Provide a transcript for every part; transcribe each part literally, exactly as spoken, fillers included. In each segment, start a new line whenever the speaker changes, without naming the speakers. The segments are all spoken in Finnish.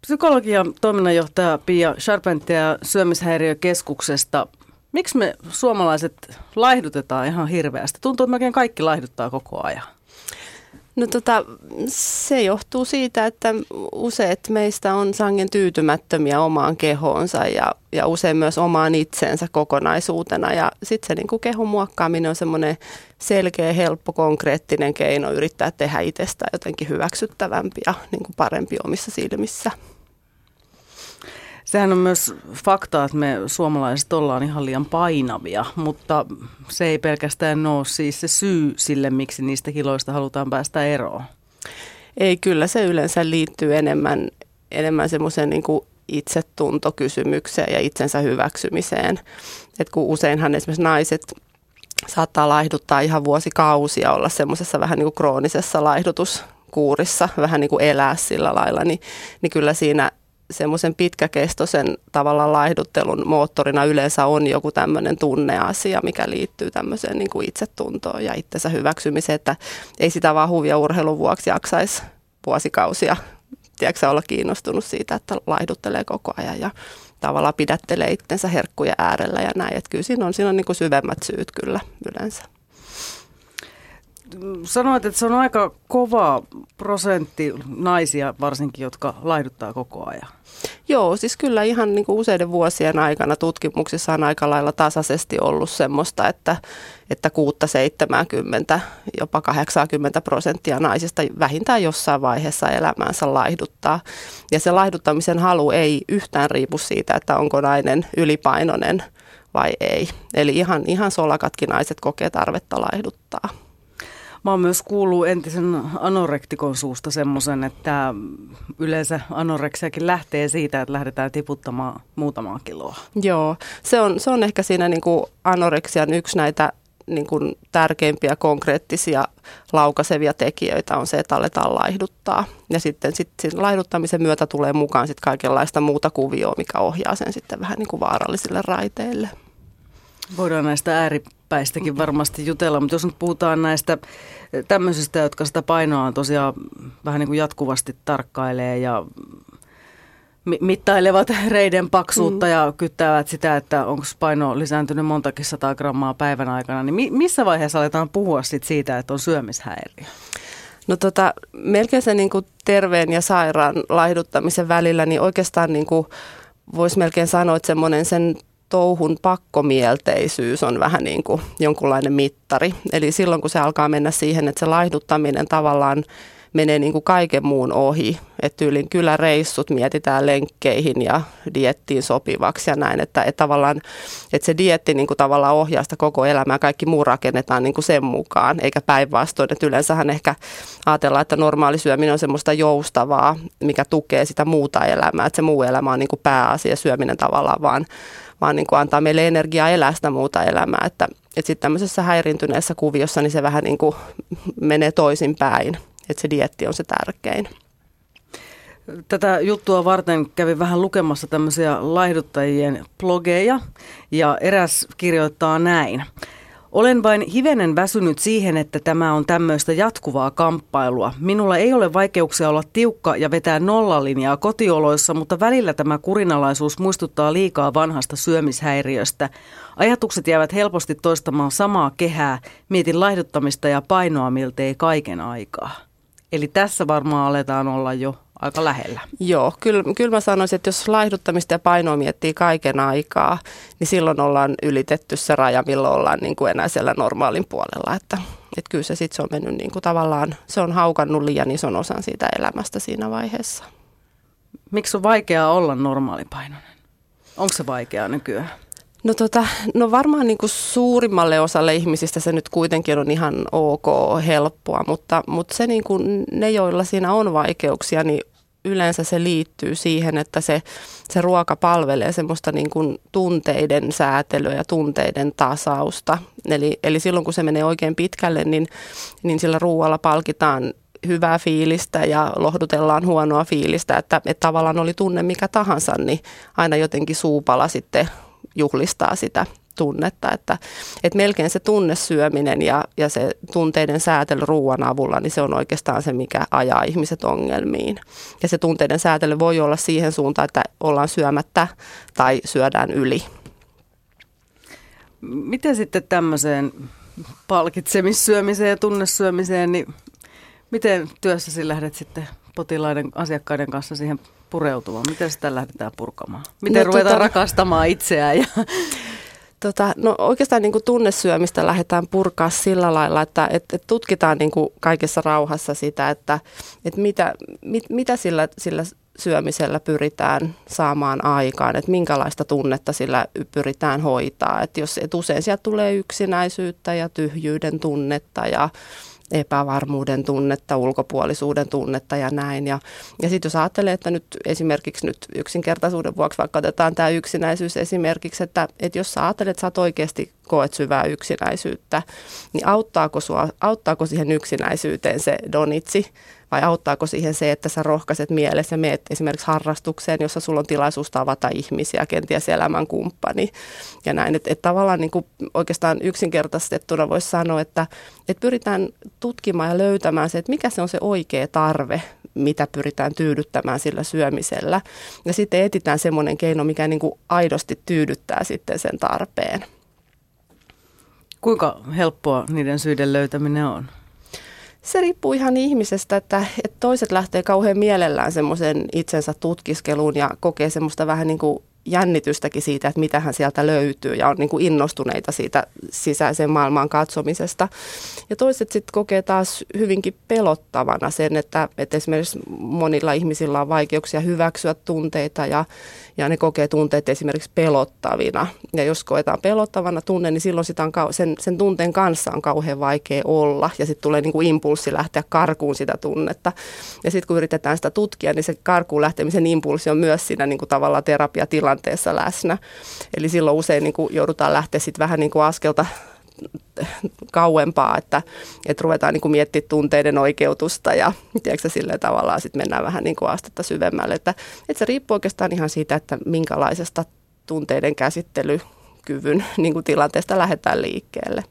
Psykologian toiminnanjohtaja Pia Charpentier Syömishäiriökeskuksesta. Miksi me suomalaiset laihdutetaan ihan hirveästi? Tuntuu, että melkein kaikki laihduttaa koko ajan.
No tota, se johtuu siitä, että useat meistä on sangen tyytymättömiä omaan kehoonsa ja, ja usein myös omaan itsensä kokonaisuutena. Ja sitten se niin kuin kehon muokkaaminen on semmoinen selkeä, helppo, konkreettinen keino yrittää tehdä itsestään jotenkin hyväksyttävämpi ja niin kuin parempi omissa silmissä.
Sehän on myös fakta, että me suomalaiset ollaan ihan liian painavia, mutta se ei pelkästään ole siis se syy sille, miksi niistä kiloista halutaan päästä eroon.
Ei, kyllä se yleensä liittyy enemmän, enemmän semmoiseen niin kuin itsetuntokysymykseen ja itsensä hyväksymiseen. Et kun useinhan esimerkiksi naiset saattaa laihduttaa ihan vuosikausia, olla semmoisessa vähän niin kuin kroonisessa laihdutuskuurissa, vähän niin kuin elää sillä lailla, niin, niin kyllä siinä semmoisen pitkäkestoisen tavallaan laihduttelun moottorina yleensä on joku tämmöinen tunneasia, mikä liittyy tämmöiseen niin kuin itsetuntoon ja itsensä hyväksymiseen, että ei sitä vaan huvia urheilun vuoksi jaksaisi vuosikausia, tiedätkö, olla kiinnostunut siitä, että laihduttelee koko ajan ja tavallaan pidättelee itsensä herkkujen äärellä ja näin, että kyllä siinä on, siinä on niin kuin syvemmät syyt kyllä yleensä.
Sanoit, että se on aika kova prosentti naisia varsinkin, jotka laihduttaa koko ajan.
Joo, siis kyllä ihan niin kuin useiden vuosien aikana tutkimuksissa on aika lailla tasaisesti ollut semmoista, että, että kuusi seitsemänkymmentä, jopa kahdeksankymmentä prosenttia naisista vähintään jossain vaiheessa elämäänsä laihduttaa. Ja se laihduttamisen halu ei yhtään riipu siitä, että onko nainen ylipainoinen vai ei. Eli ihan, ihan solakatkin naiset kokee tarvetta laihduttaa.
Mä oon myös kuullut entisen anorektikon suusta semmoisen, että yleensä anoreksiakin lähtee siitä, että lähdetään tiputtamaan muutamaa kiloa.
Joo, se on, se on ehkä siinä niin kuin anoreksian yksi näitä niin kuin tärkeimpiä konkreettisia laukaisevia tekijöitä on se, että aletaan laihduttaa. Ja sitten sit, sit laihduttamisen myötä tulee mukaan sit kaikenlaista muuta kuvioa, mikä ohjaa sen sitten vähän niin kuin vaarallisille raiteille.
Voidaan näistä ääripäistäkin varmasti jutella, mutta jos nyt puhutaan näistä tämmöisistä, jotka sitä painoa tosiaan vähän niin kuin jatkuvasti tarkkailee ja mittailevat reiden paksuutta mm. ja kyttäävät sitä, että onko paino lisääntynyt montakin sataa grammaa päivän aikana, niin missä vaiheessa aletaan puhua sit siitä, että on syömishäiriö?
No tota, melkein se niin kuin terveen ja sairaan laihduttamisen välillä, niin oikeastaan niin kuin voisi melkein sanoa, että semmoinen sen touhun pakkomielteisyys on vähän niin kuin jonkunlainen mittari. Eli silloin, kun se alkaa mennä siihen, että se laihduttaminen tavallaan menee niin kuin kaiken muun ohi. Että tyylin kyllä reissut mietitään lenkkeihin ja diettiin sopivaksi ja näin. Että, että tavallaan että se dieetti niin kuin tavallaan ohjaa sitä koko elämää. Kaikki muu rakennetaan niin kuin sen mukaan, eikä päinvastoin. Että yleensähän ehkä ajatellaan, että normaali syöminen on semmoista joustavaa, mikä tukee sitä muuta elämää. Että se muu elämä on niin kuin pääasia, syöminen tavallaan vaan vaan niin kuin antaa meille energiaa elää sitä muuta elämää, että, että sitten tämmöisessä häiriintyneessä kuviossa niin se vähän niin kuin menee toisinpäin, että se dieetti on se tärkein.
Tätä juttua varten kävin vähän lukemassa tämmöisiä laihduttajien blogeja ja eräs kirjoittaa näin. Olen vain hivenen väsynyt siihen, että tämä on tämmöistä jatkuvaa kamppailua. Minulla ei ole vaikeuksia olla tiukka ja vetää nollalinjaa kotioloissa, mutta välillä tämä kurinalaisuus muistuttaa liikaa vanhasta syömishäiriöstä. Ajatukset jäävät helposti toistamaan samaa kehää. Mietin laihduttamista ja painoa miltei kaiken aikaa. Eli tässä varmaan aletaan olla jo aika lähellä.
Joo, kyllä, kyllä mä sanoisin, että jos laihduttamista ja painoa miettii kaiken aikaa, niin silloin ollaan ylitetty se raja, milloin ollaan niin kuin enää siellä normaalin puolella. Että, että kyllä se sitten se on mennyt niin kuin tavallaan, se on haukannut liian ison osan siitä elämästä siinä vaiheessa.
Miksi on vaikeaa olla normaalipainoinen? Onko se vaikeaa nykyään?
No, tota, no varmaan niin kuin suurimmalle osalle ihmisistä se nyt kuitenkin on ihan ok, helppoa, mutta, mutta se niin kuin ne, joilla siinä on vaikeuksia, niin yleensä se liittyy siihen, että se, se ruoka palvelee semmoista niin kuin tunteiden säätelyä ja tunteiden tasausta. Eli, eli silloin kun se menee oikein pitkälle, niin, niin sillä ruoalla palkitaan hyvää fiilistä ja lohdutellaan huonoa fiilistä, että, että tavallaan oli tunne mikä tahansa, niin aina jotenkin suupala sitten juhlistaa sitä, tunnetta, että, että melkein se tunnesyöminen ja, ja se tunteiden säätely ruoan avulla, niin se on oikeastaan se, mikä ajaa ihmiset ongelmiin. Ja se tunteiden säätely voi olla siihen suuntaan, että ollaan syömättä tai syödään yli.
Miten sitten tämmöiseen palkitsemissyömiseen ja tunnesyömiseen, niin miten työssäsi lähdet sitten potilaiden, asiakkaiden kanssa siihen pureutumaan? Miten sitä lähdetään purkamaan? Miten no, ruvetaan tota, rakastamaan itseään? Ja
Tota, no oikeastaan niin kuin tunnesyömistä lähdetään purkaa sillä lailla, että et, et tutkitaan niin kuin kaikessa rauhassa sitä, että et mitä, mit, mitä sillä, sillä syömisellä pyritään saamaan aikaan, että minkälaista tunnetta sillä pyritään hoitaa. Et jos, et usein sieltä tulee yksinäisyyttä ja tyhjyyden tunnetta ja epävarmuuden tunnetta, ulkopuolisuuden tunnetta ja näin. Ja, ja sitten jos ajattelee, että nyt esimerkiksi nyt yksinkertaisuuden vuoksi vaikka otetaan tämä yksinäisyys esimerkiksi, että, että jos sä ajattelet, että sä oot oikeasti koet syvää yksinäisyyttä, niin auttaako, sua, auttaako siihen yksinäisyyteen se donitsi? Vai auttaako siihen se, että sä rohkaiset mielessä ja meet esimerkiksi harrastukseen, jossa sulla on tilaisuus tavata ihmisiä, kenties elämänkumppani ja näin. Että et tavallaan niin kuin oikeastaan yksinkertaistettuna voisi sanoa, että et pyritään tutkimaan ja löytämään se, että mikä se on se oikea tarve, mitä pyritään tyydyttämään sillä syömisellä. Ja sitten etsitään semmoinen keino, mikä niin kuin aidosti tyydyttää sitten sen tarpeen.
Kuinka helppoa niiden syiden löytäminen on?
Se riippuu ihan ihmisestä, että, että toiset lähtee kauhean mielellään semmoisen itsensä tutkiskeluun ja kokee semmoista vähän niin kuin jännitystäkin siitä, että mitähän sieltä löytyy ja on niin kuin innostuneita siitä sisäisen maailman katsomisesta. Ja toiset sitten kokee taas hyvinkin pelottavana sen, että, että esimerkiksi monilla ihmisillä on vaikeuksia hyväksyä tunteita ja, ja ne kokee tunteet esimerkiksi pelottavina. Ja jos koetaan pelottavana tunne, niin silloin sitä on, sen, sen tunteen kanssa on kauhean vaikea olla ja sitten tulee niin kuin impulssi lähteä karkuun sitä tunnetta. Ja sitten kun yritetään sitä tutkia, niin se karkuun lähtemisen impulssi on myös siinä niin kuin tavallaan terapiatilanteessa läsnä. Eli silloin usein niin kuin joudutaan lähteä sitten vähän niin kuin askelta kauempaa, että, että ruvetaan niin kuin miettimään tunteiden oikeutusta ja tiedätkö, silleen tavallaan sitten mennään vähän niin kuin astetta syvemmälle. Että, että se riippuu oikeastaan ihan siitä, että minkälaisesta tunteiden käsittelykyvyn niin kuin tilanteesta lähdetään liikkeelle.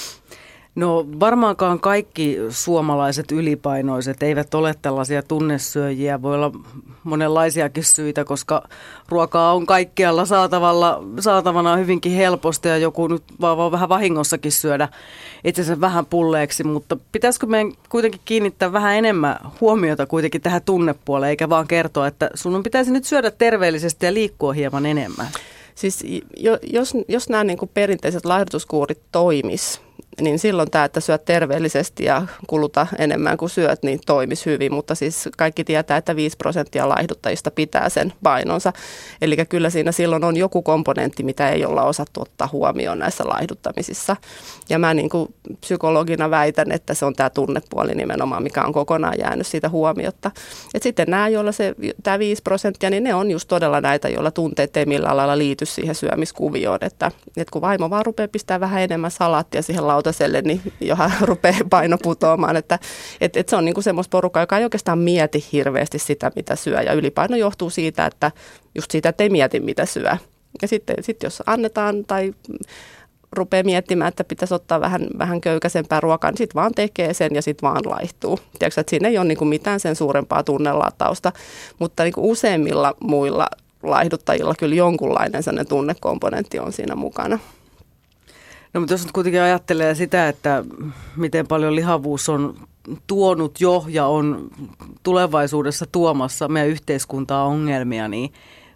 No varmaankaan kaikki suomalaiset ylipainoiset eivät ole tällaisia tunnesyöjiä. Voi olla monenlaisiakin syitä, koska ruokaa on kaikkialla saatavalla, saatavana hyvinkin helposti ja joku nyt vaan, vaan vähän vahingossakin syödä itsensä vähän pulleeksi. Mutta pitäisikö meidän kuitenkin kiinnittää vähän enemmän huomiota kuitenkin tähän tunnepuoleen, eikä vaan kertoa, että sun pitäisi nyt syödä terveellisesti ja liikkua hieman enemmän?
Siis jos, jos nämä niin kuin perinteiset laihdutuskuurit toimis, niin silloin tämä, että syöt terveellisesti ja kuluta enemmän kuin syöt, niin toimisi hyvin. Mutta siis kaikki tietää, että viisi prosenttia laihduttajista pitää sen painonsa. Eli kyllä siinä silloin on joku komponentti, mitä ei olla osattu ottaa huomioon näissä laihduttamisissa. Ja mä niin kuin psykologina väitän, että se on tämä tunnepuoli nimenomaan, mikä on kokonaan jäänyt siitä huomiotta. Et sitten nämä, joilla se, tämä viisi prosenttia, niin ne on just todella näitä, joilla tunteet ei millään lailla liity siihen syömiskuvioon. Että, että kun vaimo vaan rupeaa pistämään vähän enemmän salaattia siihen lautaselle, niin johon rupeaa paino putoamaan. Että, että, että se on niin kuin semmoista porukkaa, joka ei oikeastaan mieti hirveästi sitä, mitä syö. Ja ylipaino johtuu siitä, että just siitä, että ei mieti, mitä syö. Ja sitten, sitten jos annetaan tai rupeaa miettimään, että pitäisi ottaa vähän, vähän köykäisempää ruokaa, niin sitten vaan tekee sen ja sitten vaan laihtuu. Tiedätkö, että siinä ei ole niin kuin mitään sen suurempaa tunnelatausta, mutta niin kuin useimmilla muilla laihduttajilla kyllä jonkunlainen sellainen tunnekomponentti on siinä mukana.
No mutta jos nyt kuitenkin ajattelee sitä, että miten paljon lihavuus on tuonut jo ja on tulevaisuudessa tuomassa meidän yhteiskuntaa ongelmia, niin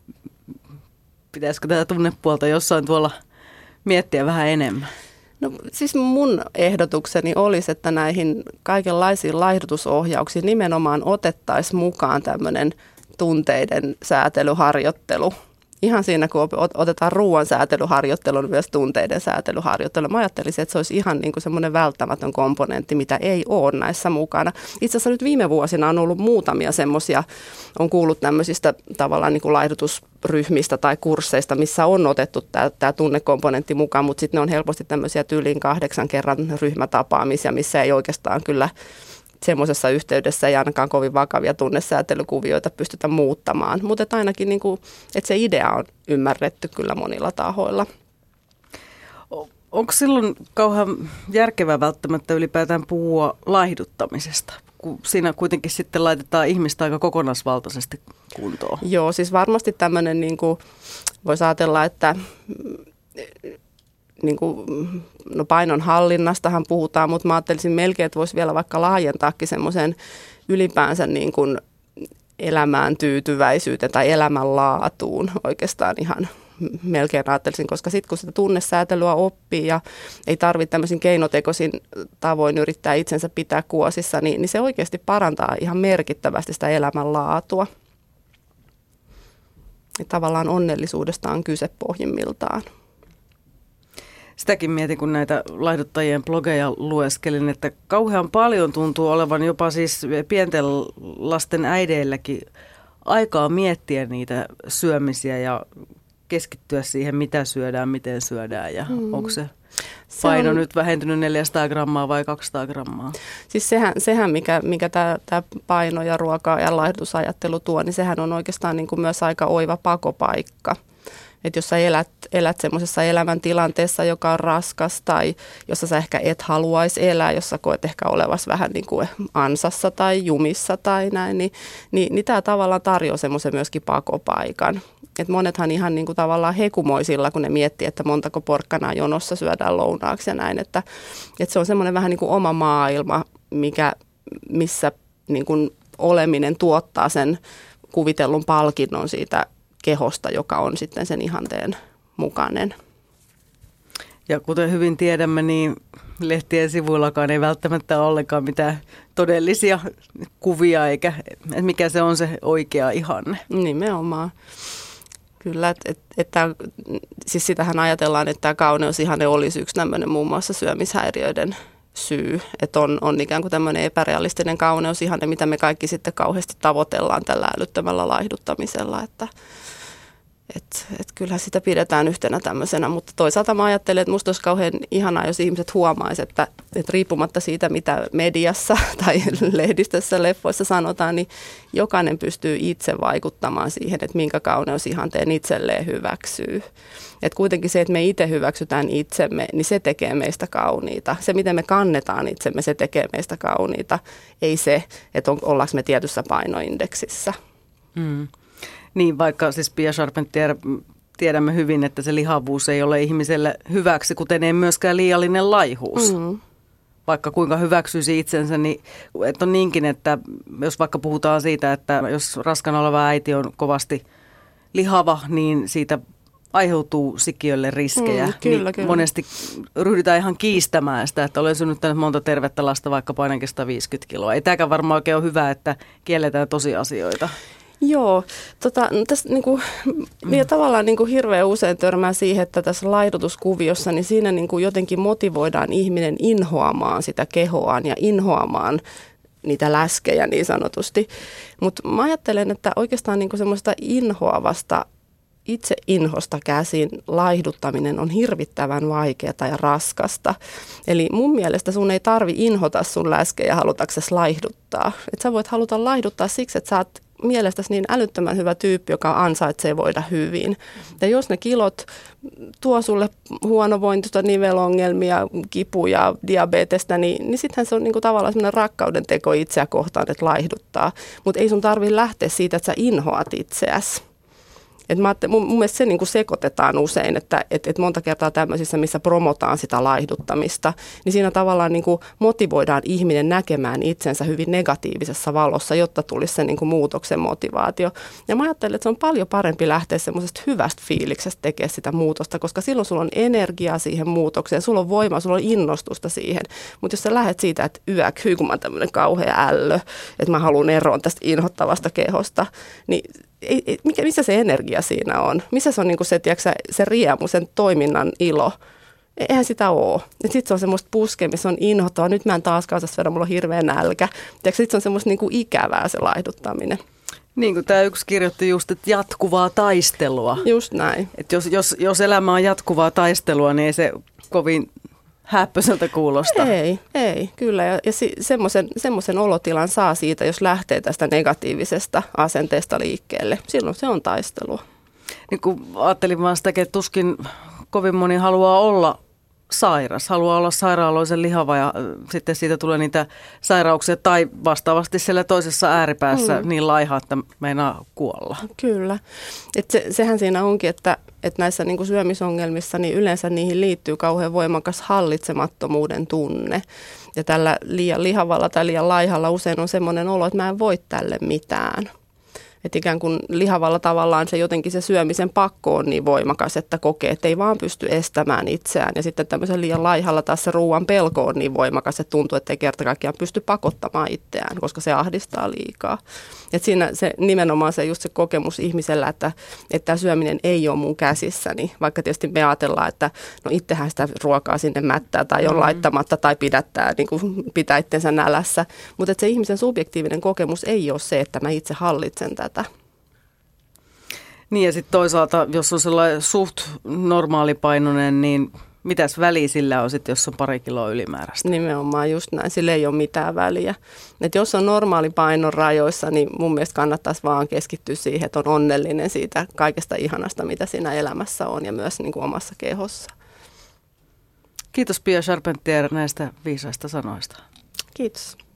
pitäisikö tätä tunnepuolta jossain tuolla miettiä vähän enemmän?
No siis mun ehdotukseni olisi, että näihin kaikenlaisiin laihdutusohjauksiin nimenomaan otettaisiin mukaan tämmöinen tunteiden säätelyharjoittelu. Ihan siinä, kun otetaan ruoan säätelyharjoittelun, myös tunteiden säätelyharjoittelu. Mä ajattelisin, että se olisi ihan niin kuin semmoinen välttämätön komponentti, mitä ei ole näissä mukana. Itse asiassa nyt viime vuosina on ollut muutamia semmoisia, on kuullut tämmöisistä tavallaan niin kuin laihdutusryhmistä tai kursseista, missä on otettu tämä, tämä tunnekomponentti mukaan, mutta sitten ne on helposti tämmöisiä tyyliin kahdeksan kerran ryhmätapaamisia, missä ei oikeastaan kyllä semmoisessa yhteydessä ei ainakaan kovin vakavia tunnesäätelykuvioita pystytä muuttamaan, mutta ainakin niin kuin, että se idea on ymmärretty kyllä monilla tahoilla.
Onko silloin kauhean järkevää välttämättä ylipäätään puhua laihduttamisesta, kun siinä kuitenkin sitten laitetaan ihmistä aika kokonaisvaltaisesti kuntoon?
Joo, siis varmasti tämmöinen, niin kuin voisi ajatella, että niin kuin, no painon hallinnastahan puhutaan, mutta mä ajattelisin melkein, että voisi vielä vaikka laajentaakin semmoisen ylipäänsä niin kuin elämään tyytyväisyyteen tai elämänlaatuun oikeastaan ihan melkein ajattelisin, koska sitten kun sitä tunnesäätelyä oppii ja ei tarvitse tämmöisin keinotekoisin tavoin yrittää itsensä pitää kuosissa, niin, niin se oikeasti parantaa ihan merkittävästi sitä elämänlaatua. Ja tavallaan onnellisuudesta on kyse pohjimmiltaan.
Sitäkin mietin, kun näitä laihduttajien blogeja lueskelin, että kauhean paljon tuntuu olevan jopa siis pienten lasten äideilläkin aikaa miettiä niitä syömisiä ja keskittyä siihen, mitä syödään, miten syödään ja mm. onko se paino se on nyt vähentynyt neljäsataa grammaa vai kaksisataa grammaa?
Siis sehän, sehän mikä, mikä tämä paino ja ruoka ja laihdutusajattelu tuo, niin sehän on oikeastaan niin kuin myös aika oiva pakopaikka. Että jos sä elät, elät semmoisessa elämäntilanteessa, joka on raskas tai jossa sä ehkä et haluaisi elää, jossa koet ehkä olevasi vähän niin kuin ansassa tai jumissa tai näin, niin, niin, niin tämä tavallaan tarjoaa semmoisen myöskin pakopaikan. Et monethan ihan niin kuin tavallaan hekumoisilla, kun ne miettii, että montako porkkanaa jonossa syödään lounaaksi ja näin, että, että se on semmoinen vähän niin kuin oma maailma, mikä, missä niin kuin oleminen tuottaa sen kuvitellun palkinnon siitä kehosta, joka on sitten sen ihanteen mukainen.
Ja kuten hyvin tiedämme, niin lehtien sivuillakaan ei välttämättä ole ollenkaan mitään todellisia kuvia, eikä että mikä se on se oikea ihanne.
Nimenomaan. Kyllä, että et, et siis sitähän ajatellaan, että tämä kauneusihanne olisi yksi tämmöinen muun muassa syömishäiriöiden syy, että on, on ikään kuin tämmöinen epärealistinen kauneusihanne, mitä me kaikki sitten kauheasti tavoitellaan tällä älyttömällä laihduttamisella, että et, et kyllähän sitä pidetään yhtenä tämmöisenä, mutta toisaalta mä ajattelen, että musta olisi kauhean ihanaa, jos ihmiset huomaisivat, että, että riippumatta siitä, mitä mediassa tai lehdistössä, leffoissa sanotaan, niin jokainen pystyy itse vaikuttamaan siihen, että minkä kauneusihanteen itselleen hyväksyy. Että kuitenkin se, että me itse hyväksytään itsemme, niin se tekee meistä kauniita. Se, miten me kannetaan itsemme, se tekee meistä kauniita. Ei se, että on, ollaanko me tietyssä painoindeksissä.
Mm. Niin, vaikka siis Pia Charpentier tiedämme hyvin, että se lihavuus ei ole ihmiselle hyväksi, kuten ei myöskään liiallinen laihuus. Mm. Vaikka kuinka hyväksyisi itsensä, niin että on niinkin, että jos vaikka puhutaan siitä, että jos raskaana oleva äiti on kovasti lihava, niin siitä aiheutuu sikiölle riskejä. Mm, kyllä, niin kyllä. Monesti ryhdytään ihan kiistämään sitä, että olen synnyttänyt monta tervettä lasta, vaikka painankin sata viisikymmentä kiloa. Ei tämäkään varmaan oikein ole hyvä, että kielletään tosiasioita.
Joo, tota, tässä niinku, minä tavallaan niinku hirveän usein törmää siihen, että tässä laihdutuskuviossa, niin siinä niinku jotenkin motivoidaan ihminen inhoamaan sitä kehoaan ja inhoamaan niitä läskejä niin sanotusti. Mutta mä ajattelen, että oikeastaan niinku semmoista inhoavasta, itse inhosta käsin laihduttaminen on hirvittävän vaikeaa ja raskasta. Eli mun mielestä sun ei tarvi inhota sun läskejä halutaksesi laihduttaa. Että sä voit haluta laihduttaa siksi, että sä oot mielestäsi niin älyttömän hyvä tyyppi, joka ansaitsee voida hyvin. Ja jos ne kilot tuo sulle huonovointista, nivelongelmia, kipuja, diabetesta, niin, niin sittenhän se on niinku tavallaan sellainen rakkauden teko itseä kohtaan, että laihduttaa. Mutta ei sun tarvitse lähteä siitä, että sä inhoat itseäsi. Et mä mun, mun mielestä se niin kuin sekoitetaan usein, että et, et monta kertaa tämmöisissä, missä promotaan sitä laihduttamista, niin siinä tavallaan niin kuin motivoidaan ihminen näkemään itsensä hyvin negatiivisessa valossa, jotta tulisi se niin kuin muutoksen motivaatio. Ja mä ajattelen, että se on paljon parempi lähteä semmoisesta hyvästä fiiliksestä tekemään sitä muutosta, koska silloin sulla on energiaa siihen muutokseen, sulla on voimaa, sulla on innostusta siihen. Mutta jos sä lähdet siitä, että yäk, hyi kun mä oon tämmöinen kauhea ällö, että mä haluan eroon tästä inhottavasta kehosta, niin Ei, ei, mikä, missä se energia siinä on? Missä se on niin kuin se, tiiäksä, se riemu, sen toiminnan ilo? Eihän sitä ole. Sitten se on semmoista puskemista, se on inhottavaa. Nyt mä en taaskaan saa syödä, mulla on hirveä nälkä. Sitten se on semmoista niin kuin ikävää se laihduttaminen.
Niin kuin tämä yksi kirjoitti just, että jatkuvaa taistelua.
Just näin. Että
jos, jos, jos elämä on jatkuvaa taistelua, niin ei se kovin häppöseltä kuulosta.
Ei, ei, kyllä. Ja, ja si, semmoisen, semmoisen olotilan saa siitä, jos lähtee tästä negatiivisesta asenteesta liikkeelle. Silloin se on taistelua.
Niin kun ajattelin vaan sitä, että tuskin kovin moni haluaa olla sairas, haluaa olla sairaaloisen lihava ja sitten siitä tulee niitä sairauksia tai vastaavasti siellä toisessa ääripäässä mm. niin laiha, että meinaa kuolla.
Kyllä. Et se, sehän siinä onkin, että, että näissä niinku syömisongelmissa niin yleensä niihin liittyy kauhean voimakas hallitsemattomuuden tunne. Ja tällä liian lihavalla tai liian laihalla usein on semmoinen olo, että mä en voi tälle mitään. Että ikään kuin lihavalla tavallaan se jotenkin se syömisen pakko on niin voimakas, että kokee, että ei vaan pysty estämään itseään. Ja sitten tämmöisen liian laihalla taas se ruoan pelko on niin voimakas, että tuntuu, että ei kerta kaikkiaan pysty pakottamaan itseään, koska se ahdistaa liikaa. Et siinä se, nimenomaan se just se kokemus ihmisellä, että, että tämä syöminen ei ole mun käsissäni. Vaikka tietysti me ajatellaan, että no itsehän sitä ruokaa sinne mättää tai on mm. laittamatta tai pidättää, niin kuin pitää itsensä nälässä. Mutta se ihmisen subjektiivinen kokemus ei ole se, että mä itse hallitsen tätä.
Niin ja sitten toisaalta, jos on sellainen suht normaalipainoinen, niin mitäs väliä sillä on sitten, jos on pari kiloa ylimääräistä?
Nimenomaan just näin, sillä ei ole mitään väliä. Et jos on normaalipainon rajoissa, niin mun mielestä kannattaisi vaan keskittyä siihen, että on onnellinen siitä kaikesta ihanasta, mitä siinä elämässä on ja myös niin kuin omassa kehossa.
Kiitos Pia Charpentier näistä viisaista sanoista.
Kiitos.